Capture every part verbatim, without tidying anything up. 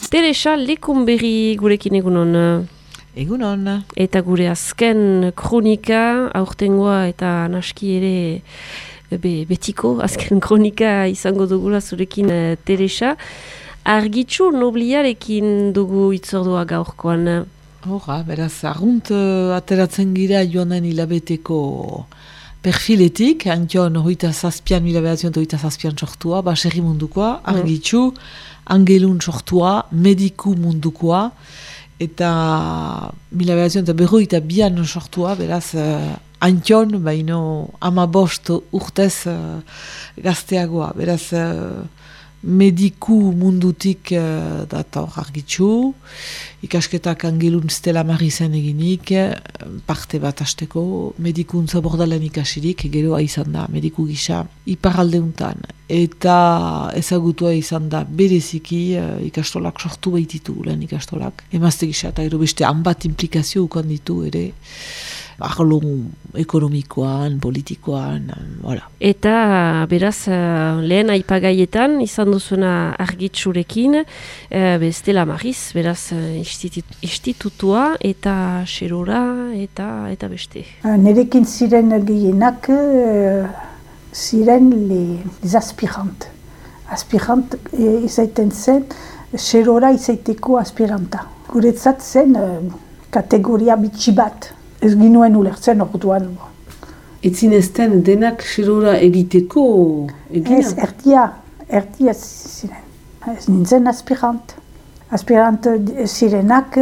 Teresa Lekunberri gurekin egunon. Egunon. Eta gure azken kronika, aurtengoa eta naski ere be, betiko, azken kronika izango dugula zurekin uh, Teresa. Argitxu nobliarekin dugu itzordua gaurkoan. Horra, beraz, argunt uh, ateratzen gira joanen hilabeteko perfiletik, antion hoita zazpian, mila behatzen hoita zazpian sortua, baserri mundukoa, argitxu, angelun sortua, mediku mundukoa, eta mila behatzen eta berroita bian sortua, beraz, uh, antion, baino ama bost urtez uh, gazteagoa, beraz, uh, mediku mundutik uh, dator argitxu, ikasketak angelun Stella Marisen eginik, parte bat hasteko, medikuntza bordalen ikasirik, gero izan da, mediku gisa, iparaldeuntan, eta ezagutua izan da bereziki uh, ikastolak sortu baititu lehen ikastolak, emazte gisa, eta gero beste hanbat implikazio ukan ditu ere, arlo ekonomikoan, politikoan, voilà. Eta beraz, lehen aipagaietan, izan duzuna argitxurekin, e, Stella Maris, beraz, institut, institutua eta xerora eta eta beste. Nerekin ziren gehienak, ziren les aspirant. Aspirant e, izaiten zen, xerora izaiteko aspiranta. Guretzat zen kategoria bitxi bat. Ez ginuen ulertzen orduan. Etzin ezten denak xerora egiteko egina? Ez, erdia, erdia ziren. Ez nintzen aspirant. Aspirant zirenak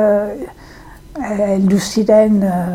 heldu ziren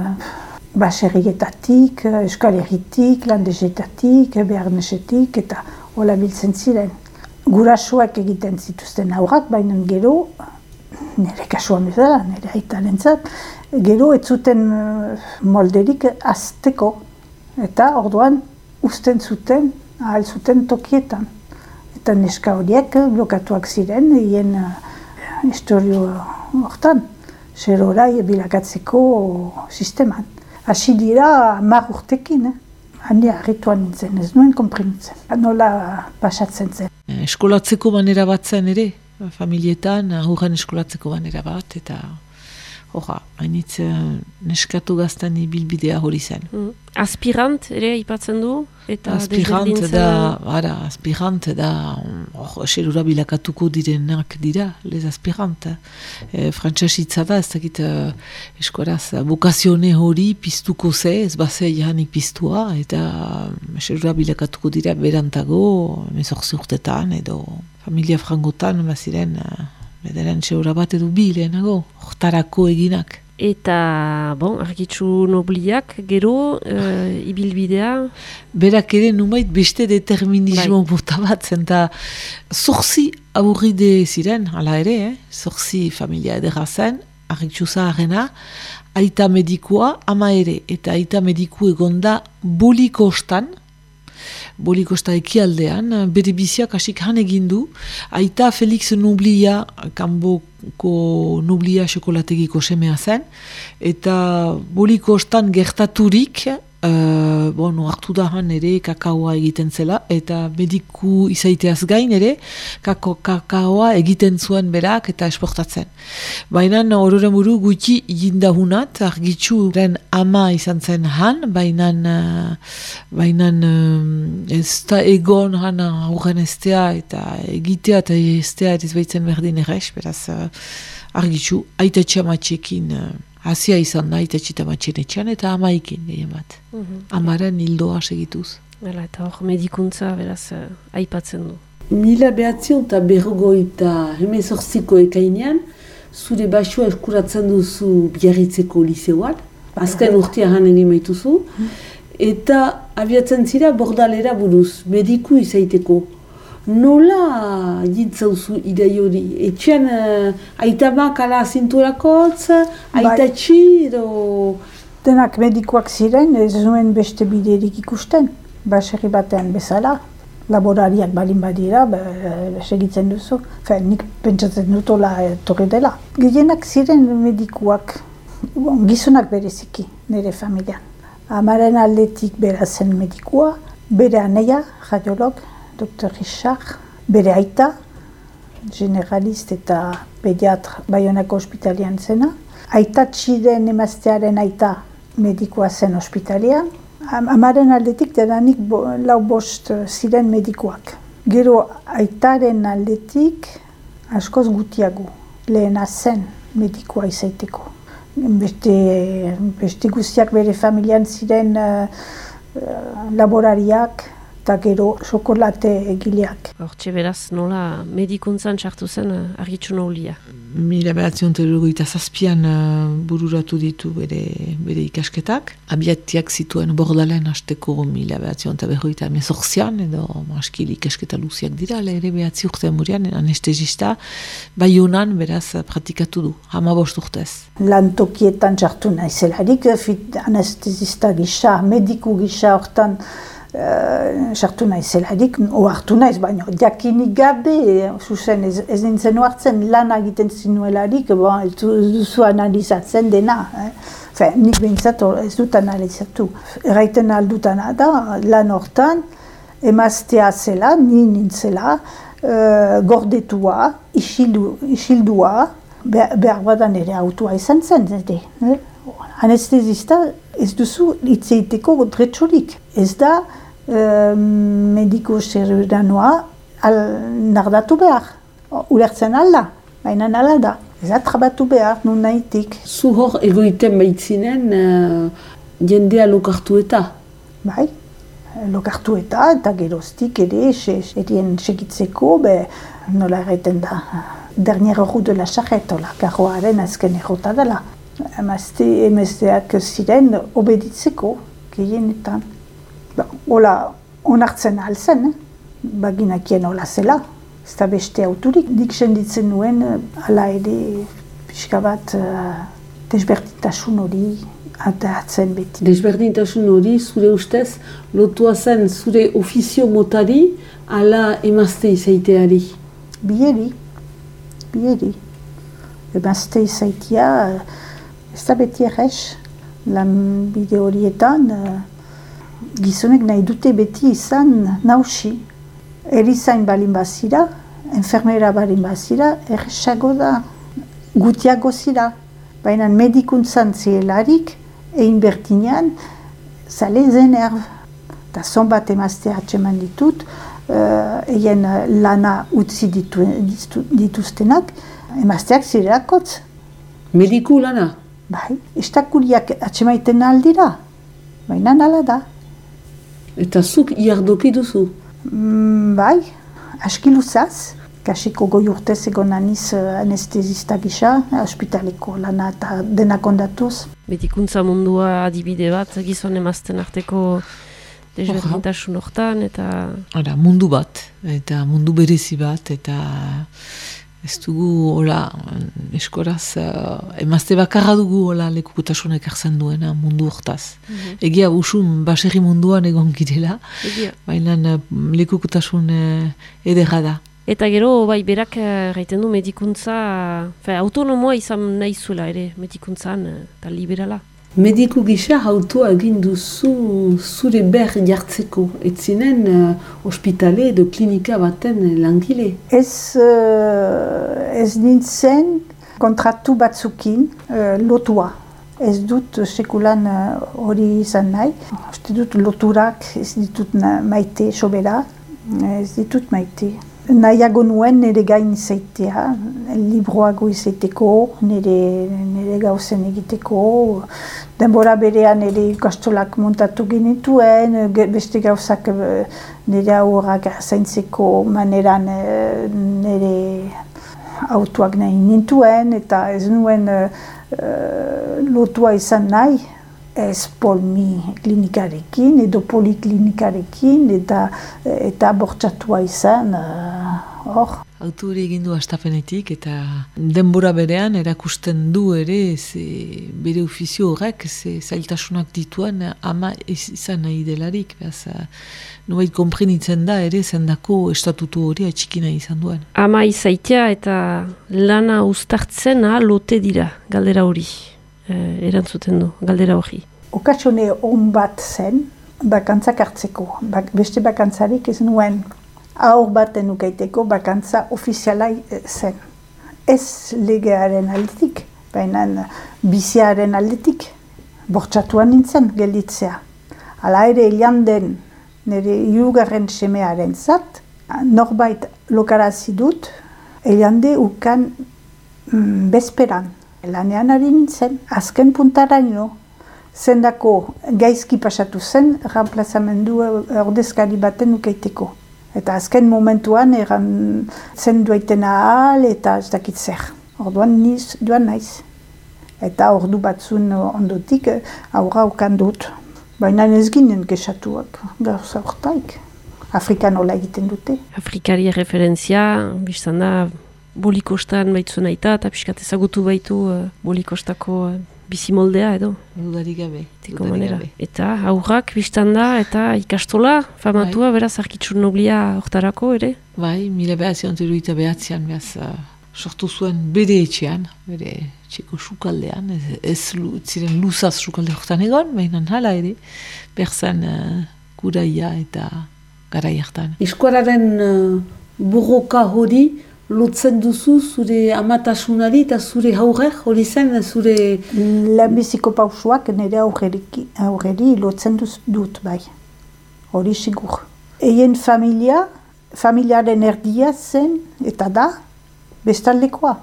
baserrietatik, Euskal Herritik, Landesetatik, Bearnesetik, eta hola biltzen ziren. Gurasoak egiten zituzten aurrak, baina gero, nire kasuan bezala, nire aitarentzat, gero ez zuten molderik azteko, eta orduan uzten zuten, ahal zuten tokietan. Eta neska horiek blokatuak ziren, hien historio hortan, xerora bilakatzeko sisteman. Hasi dira hamar urtekin, eh? Handi harrituan nintzen, ez nuen konprimitzen, nola pasatzen zen. Eskolatzeko manera bat zen ere, familietan, aurren eskolatzeko manera bat, eta horra, hainitz neskatu gaztan bilbidea hori zen. Mm. Aspirant ere aipatzen du? Eta aspirant da, ara, aspirant da, hor, xerura bilakatuko direnak dira, les aspirant. E, Frantsesitza da, ez dakit eskoraz, vokazione hori piztuko ze, ez bazea jahanik piztua, eta xerura bilakatuko dira berantago, mezortzi urtetan, edo familia frangotan, baziren, bedaren xerura bat edo bi lehenago, hortarako eginak. Eta, bon, argitxu nobliak, gero, uh, ibilbidea? Berak ere numait beste determinismo bota bat zen, eta zorzi aburride ziren, hala ere, eh? Zorzi familia edera zen, argitxu zaharrena, aita medikua, ama ere, eta aita mediku egonda Bolikostan, Bolikosta ekialdean, bere biziak hasik han egindu, aita Felix Noblia, kanboko Noblia xokolategiko semea zen, eta Bolikostan gertaturik, uh, bon, hartu da han ere kakaoa egiten zela, eta mediku izaiteaz gain ere, kako, kakaoa egiten zuen berak eta esportatzen. Baina ororen buru gutxi jindahunat, argitxuren ama izan zen han, baina baina ez da egon han aurren estea eta egitea eta estea ez baitzen berdin errez, beraz argitxu aitatxe amatxekin hasia izan da aitatxe amatxen etxean eta amaikin gehien bat. Mm-hmm. Amaren hildoa segituz. Hala, eta hor medikuntza beraz uh, aipatzen du. Mila behatzion eta berrogoi eta hemezortziko ekainean, zure basua eskuratzen duzu Biarritzeko liseoan, azken urtea han egin maituzu, eta abiatzen zira bordalera buruz, mediku izaiteko. Nola jintzauzu idei hori? Etxean uh, aitamak ala zinturakotz, aitatxi edo... Denak medikuak ziren, ez zuen beste biderik ikusten, baserri batean bezala. Laborariak balin badira, be, segitzen duzu. Fe, nik pentsatzen dutola etorri dela. Gehienak ziren medikuak, bon, gizonak bereziki, nire familian. Amaren aldetik bera zen medikua, bere aneia, radiolog, doktor Richard, bere aita, generalist eta pediatra Baionako ospitalian zena. Aita txiren emaztearen aita medikoa zen ospitalian. Amaren aldetik dedanik bo, lau bost ziren medikoak. Gero aitaren aldetik askoz gutiago lehena zen medikoa izaiteko. Beste, beste guztiak bere familian ziren uh, laborariak eta gero xokolate egileak. Hortxe beraz, nola medikuntzan sartu zen uh, Argitxu Noulia? Mila behatzion terrogoita zazpian uh, bururatu ditu bere, bere ikasketak. Abiatiak zituen bordalen hasteko mila behatzion eta berroita emezortzian, edo maskil ikasketa luziak dira, ere behatzi urtean murian, anestesista, Baionan beraz pratikatu du, hamabost urtez. Lantokietan sartu naizelarik, anestesista gisa, mediku gisa hortan sartu uh, naizelarik, ohartu naiz, baina jakinik gabe, zuzen ez, ez nintzen ohartzen lan egiten zinuelarik, bon, ez duzu analizatzen dena. Eh? Fe, nik behintzat ez dut analizatu. Erraiten aldutana da, lan hortan, emaztea zela, ni nintzela, uh, gordetua, isildu, isildua, behar, behar badan ere autua izan zen, zede. Eh? Anestesista ez duzu hitzeiteko dretxorik. Ez da, Uh, mediko zeruranoa nardatu behar, ulertzen alda, baina nala da. Ez da trabatu behar, nun nahitik. Zu hor egoiten baitzinen uh, jendea lokartu eta? Bai, lokartu eta, eta geroztik ere, erien segitzeko, be, nola erraiten da, dernier roue de la charrette, karroaren azken errota dela. Emazte, emazteak ziren obeditzeko, gehienetan. Ba, hola, onartzen alzen, eh? Baginakien hola zela, ez da beste auturik. Dik senditzen nuen, ala ere, pixka bat, uh, desberdintasun hori atatzen beti. Desberdintasun hori, zure ustez, lotua zen zure ofizio motari, ala emazte izaiteari? Bieri, bieri. Emazte izaitea, ez da beti errez, lan bide horietan, uh, gizonek nahi dute beti izan nausi. Erizain balin bazira, enfermera balin bazira, erresago da, gutiago zira. Baina medikuntzan zielarik, egin bertinean, zale zen erb. Eta zonbat emazte atseman ditut, uh, egin lana utzi ditu, ditu, dituztenak, emazteak zireakotz. Mediku lana? Bai, estakuriak atsemaiten aldira, baina nala da. Eta zuk iardoki duzu? Mm, bai, aski luzaz. Kasiko goi urtez egon aniz anestesista gisa, ospitaleko lana eta denak ondatuz. Medikuntza mundua adibide bat, gizon emazten arteko desberdintasun hortan, eta... Hora, mundu bat, eta mundu berezi bat, eta ez dugu, hola, eskoraz, uh, emazte bakarra dugu, hola, lekukutasunek hartzen duena mundu hortaz. Mm-hmm. Egia usun baserri munduan egon girela, baina uh, lekukutasun uh, edera da. Eta gero, bai, berak gaiten du medikuntza, fe, autonomoa izan nahi zuela ere, medikuntzan, eta liberala. Mediku gisa hautua egin duzu zure ber jartzeko, ez zinen uh, ospitale edo klinika baten langile? Ez, uh, ez nintzen kontratu batzukin uh, lotua. Ez dut sekulan hori uh, izan nahi. Ez dut loturak, ez ditut maite sobera, ez ditut maite. Nahiago nuen nire gain izaitea, libroago izaiteko, nire, nire gauzen egiteko, denbora berean nire ikastolak montatu genituen, beste gauzak nire aurrak zaintzeko maneran nire autoak nahi nintuen, eta ez nuen uh, lotua izan nahi, ez polmi klinikarekin edo poliklinikarekin eta, eta bortxatua izan hor. Uh, Autu hori egin du astapenetik eta denbora berean erakusten du ere ze bere ofizio horrek ze zailtasunak dituen ama izan nahi delarik. Beaz, nubait konprenitzen da ere zendako estatutu hori atxikina izan duen. Ama izaitea eta lana uztartzen lote dira galdera hori. Eh, erantzuten du, galdera hori. Okasione on bat zen, bakantzak hartzeko. Bak, beste bakantzarik ez nuen Aur baten ukaiteko bakantza ofiziala zen. Ez legearen aldetik, baina biziaren aldetik. Bortxatuan nintzen gelditzea. Hala ere ilan den nire hirugarren semearen zat, norbait lokarazi dut, elande ukan mm, bezperan. Lanean ari nintzen, azken puntaraino, zendako gaizki pasatu zen, ramplazamendu ordezkari baten ukaiteko. Eta azken momentuan eran zen duaiten ahal eta ez dakit zer. Orduan niz duan naiz. Eta ordu batzun ondotik aurra ukan dut. Baina ez ginen kesatuak, gauza hortaik. Afrikan hola egiten dute. Afrikari referentzia, biztan da, bolikostan baitzuen aita, eta pixkat ezagutu baitu uh, bolikostako uh, bizimoldea edo. Dudarik gabe. Tiko manera. Eta aurrak biztan da, eta ikastola, famatua, bai. Beraz, arkitxur noblia hortarako ere? Bai, mila behatzean, teruita behatzean, beraz, uh, sortu zuen bere etxean, bere etxeko sukaldean, ez, ez lu, ziren luzaz sukalde hortan egon, baina hala ere, berzan uh, kuraia eta garai hartan. Eskuararen uh, burroka hori, lotzen duzu zure amatasunari eta zure haurek, hori zen, zure... Lehenbiziko pausuak nire aurreri lotzen dut, bai. Hori sigur. Eien familia, familiaren erdia zen, eta da, bestaldekoa.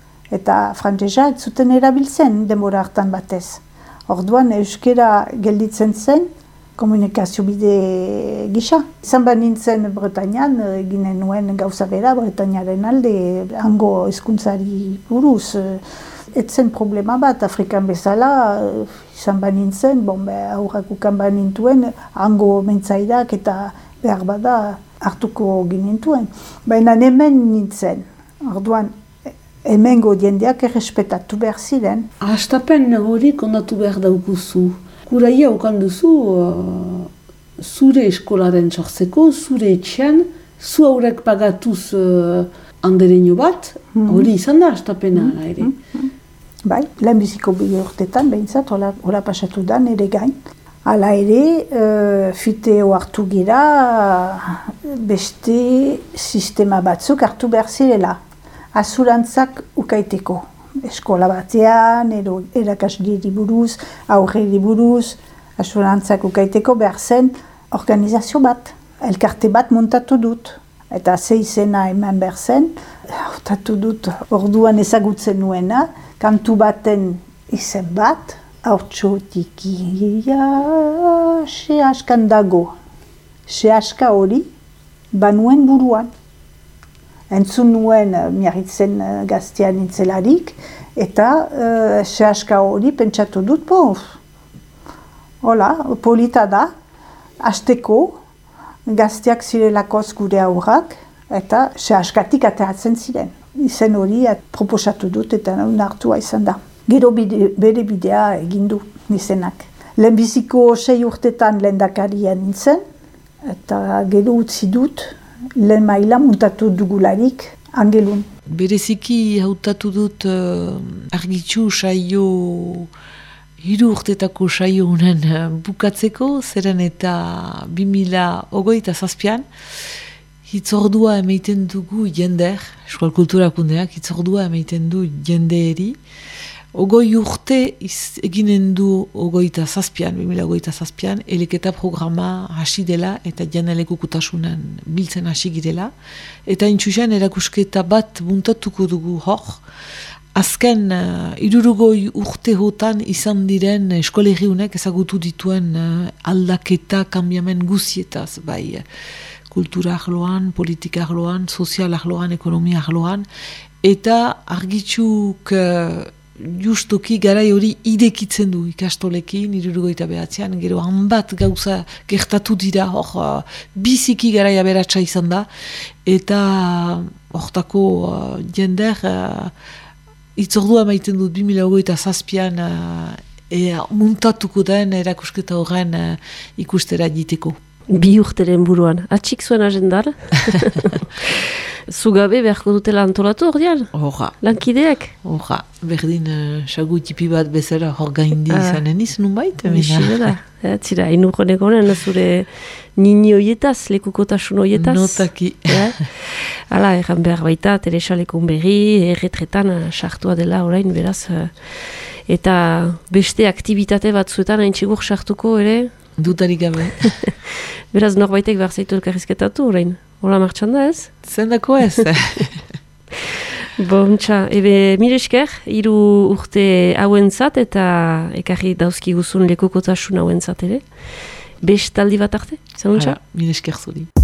Eta frantzesa ez zuten erabiltzen denbora hartan batez. Orduan euskera gelditzen zen, komunikazio bide gisa. Izan ba nintzen Bretañan, eginen nuen gauza bera Bretañaren alde, hango hezkuntzari buruz. Etzen problema bat, Afrikan bezala, izan ba nintzen, bon, aurrak ukan ba nintuen, hango mentzaidak eta behar bada hartuko ginintuen. Baina hemen nintzen, orduan, hemengo jendeak errespetatu behar ziren. Hastapen hori kondatu behar daukuzu. Kuraia okan duzu uh, zure eskolaren sortzeko, zure etxean, zu haurek pagatuz uh, andereño bat, hori mm-hmm. izan da hastapena mm-hmm. ere. Mm-hmm. Bai, lehenbiziko bide urtetan, behintzat, hola, hola pasatu da nire gain. Hala ere, uh, fiteo hartu gira, beste sistema batzuk hartu behar zirela. Azurantzak ukaiteko. Eskola batean, erakasliri buruz, aurreri buruz, asurantzak ukaiteko behar zen organizazio bat. Elkarte bat montatu dut. Eta ze izena eman behar zen, hautatu dut orduan ezagutzen nuena, kantu baten izen bat, hautsotikia, se askan dago. Se aska hori, banuen buruan. Entzun nuen miarritzen gaztean nintzelarik, eta uh, sehaska hori pentsatu dut, bo, hola, polita da, hasteko gazteak zirelakoz gure aurrak, eta sehaskatik ateratzen ziren. Izen hori proposatu dut eta hartua izan da. Gero bide, bere bidea egindu izenak. Lehenbiziko sei urtetan lehendakaria nintzen, eta gero utzi dut, lehen maila muntatu dugularik angelun. Bereziki hautatu dut uh, argitxu saio, hiru urtetako saio honen uh, bukatzeko, zeren eta bi mila hogeita zazpian, hitzordua emaiten dugu jender, Euskal Kulturakundeak hitzordua emaiten du jendeeri, ogoi urte iz, eginen du ogoita zazpian, bi mila ogoita zazpian, eleketa programa hasi dela eta janelekukutasunan biltzen hasi girela. Eta intxuxan erakusketa bat buntatuko dugu hor. Azken uh, irurogoi urte hotan izan diren eskolegiunek ezagutu dituen uh, aldaketa, kanbiamen guzietaz, bai kultura arloan, politika arloan, sozial arloan, ekonomia arloan, eta argitxuk uh, justoki garai hori idekitzen du ikastolekin, hirurogeita behatzean, gero hanbat gauza gertatu dira, hor biziki garaia beratsa izan da, eta hortako uh, jender uh, itzordua maiten dut bi mila hogeita zazpian uh, ea muntatuko den erakusketa horren uh, ikustera diteko. Bi urteren buruan. Atxik zuen agendar. Zugabe beharko dutela antolatu ordean? Horra. Lankideak? Horra. Berdin, uh, sagu tipi bat bezala hor gaindi ah. izanen izan nunbait. Mexile da. Zira, inurronek honen zure nini hoietaz, lekukotasun hoietaz. Notaki. Hala, erran behar baita, Teresa lekun berri, erretretan sartua dela orain, beraz. Eta beste aktivitate batzuetan hain txigur sartuko ere? Dutarik gabe. Beraz, norbaitek behar zaitu elkarrizketatu orain. Hola martxan da ez? Zendako ez. Bontxa, ebe mire esker, hiru urte hauentzat eta ekarri dauzki guzun lekukotasun hauentzat ere. Bestaldi bat arte, zanuntza? Mire esker zuri.